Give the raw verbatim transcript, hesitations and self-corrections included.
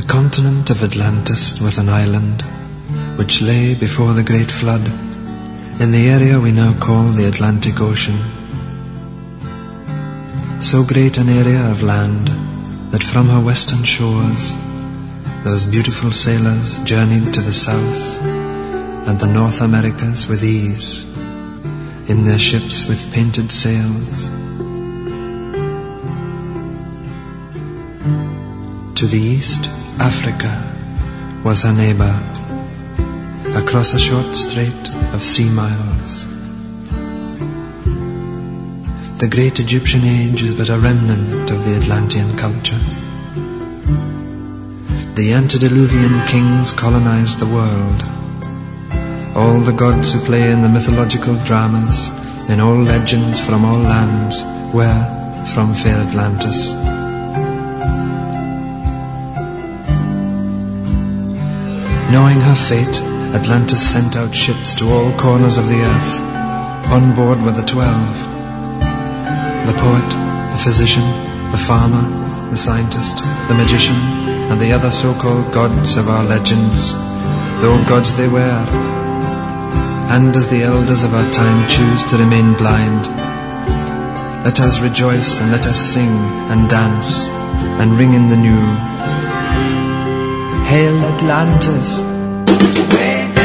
The continent of Atlantis was an island which lay before the great flood in the area we now call the Atlantic Ocean. So great an area of land that from her western shores those beautiful sailors journeyed to the south and the North Americas with ease in their ships with painted sails. To the east, Africa was her neighbour, across a short strait of sea miles. The great Egyptian age is but a remnant of the Atlantean culture. The antediluvian kings colonized the world. All the gods who play in the mythological dramas, in all legends from all lands, were from fair Atlantis. Knowing her fate, Atlantis sent out ships to all corners of the earth. On board were the twelve: the poet, the physician, the farmer, the scientist, the magician, and the other so-called gods of our legends, though gods they were. And as the elders of our time choose to remain blind, let us rejoice and let us sing and dance and ring in the new. Hail Atlantis!